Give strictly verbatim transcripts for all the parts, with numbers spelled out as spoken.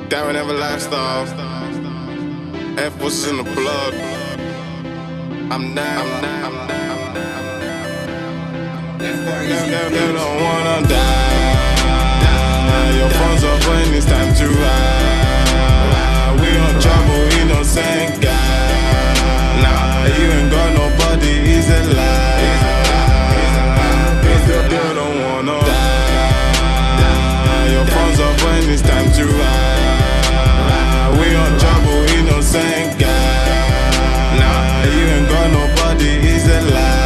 Darren Ever lifestyle. F was in the blood. I'm down. I'm down. I'm down. I'm down. You don't wanna die. Your phone's up when it's time to ride. We on trouble, innocent guy. Nah, you ain't got nobody, he's alive. You don't wanna die. Your phone's up when it's time to ride. We on trouble, innocent guy. Nah, you ain't got nobody, he's alive.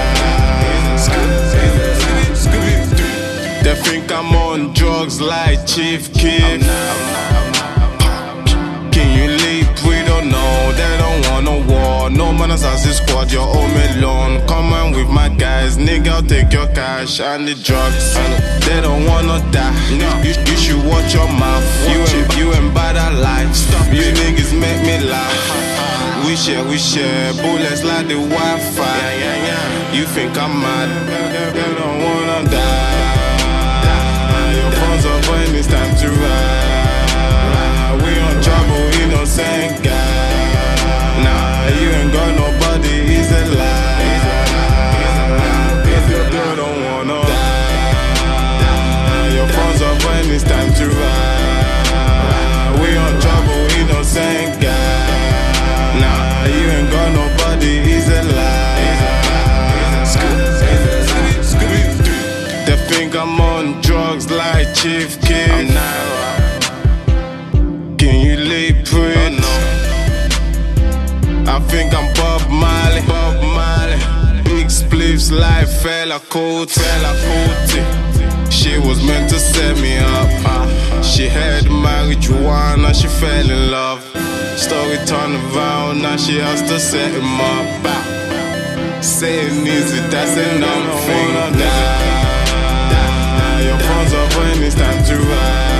They think I'm on drugs like Chief Keef. Can you leave? We don't know. They don't want no war. No man has this squad, you're home alone. Come on with my guys, nigga, I'll take your cash and the drugs. They don't wanna die. You, you should watch your mouth. You ain't, you ain't bad at life. You niggas make me laugh. We share, we share bullets like the Wi-Fi. You think I'm mad? They don't wanna die. Your phone's up when it's time to ride. We on trouble, innocent guy. Nah, you ain't got nobody, he's alive. You don't wanna die. Your phone's up when it's time to ride. We on trouble, innocent guy. Nah, you ain't got nobody, he's alive. They think I'm on drugs like Chief Keef. Can you lay pretty? I think I'm Bob Marley. Bob Marley. Big spliffs like Fela Kuti. Fela Kuti. She was meant to set me up. She had marijuana, she fell in love. Story turned around, now she has to set him up. Saying easy, that's enough. Your phone's up when it's time to ride.